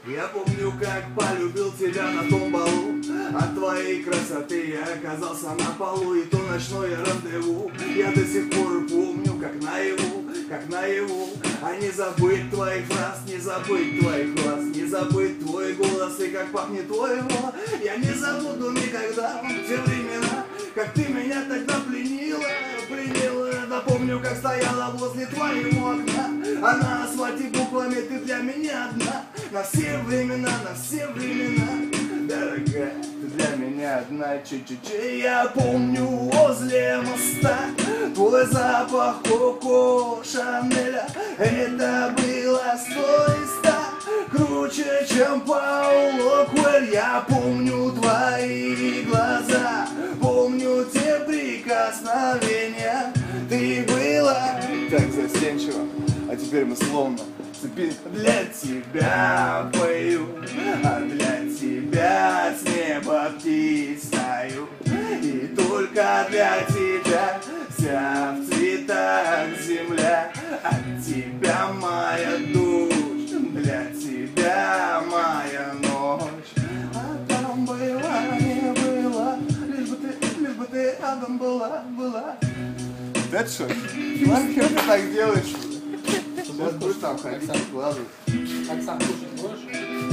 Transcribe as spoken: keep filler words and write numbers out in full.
Я помню, как полюбил тебя на том балу. От твоей красоты я оказался на полу. И то ночное рандеву я до сих пор помню, как наяву, как наяву. А не забыть твоих фраз, не забыть твоих глаз, не забыть твой голос и как пахнет твой рот. Я не забуду никогда те времена, как ты меня тогда пленила, пленила. Да помню, как стояла возле твоего окна, а на асфальте буквами ты для меня одна. На все времена, на все времена, дорогая, ты для меня одна. Чуть-чуть я помню возле моста твой запах Коко Шанеля. Это было сто и ста, круче, чем Пауло Коэль. Я помню твои глаза, помню те прикосновения. Ты была так застенчива, а теперь мы словно цепи. Для тебя пою, а для тебя с неба птиц стою. И только для тебя вся в цветах земля. От тебя моя душь, для тебя моя ночь. А там была, не была, лишь бы ты, лишь бы ты рядом была, была. Это что? Нахер ты так делаешь? Сейчас будешь там ходить, вкладывать. Оксан, кушать будешь?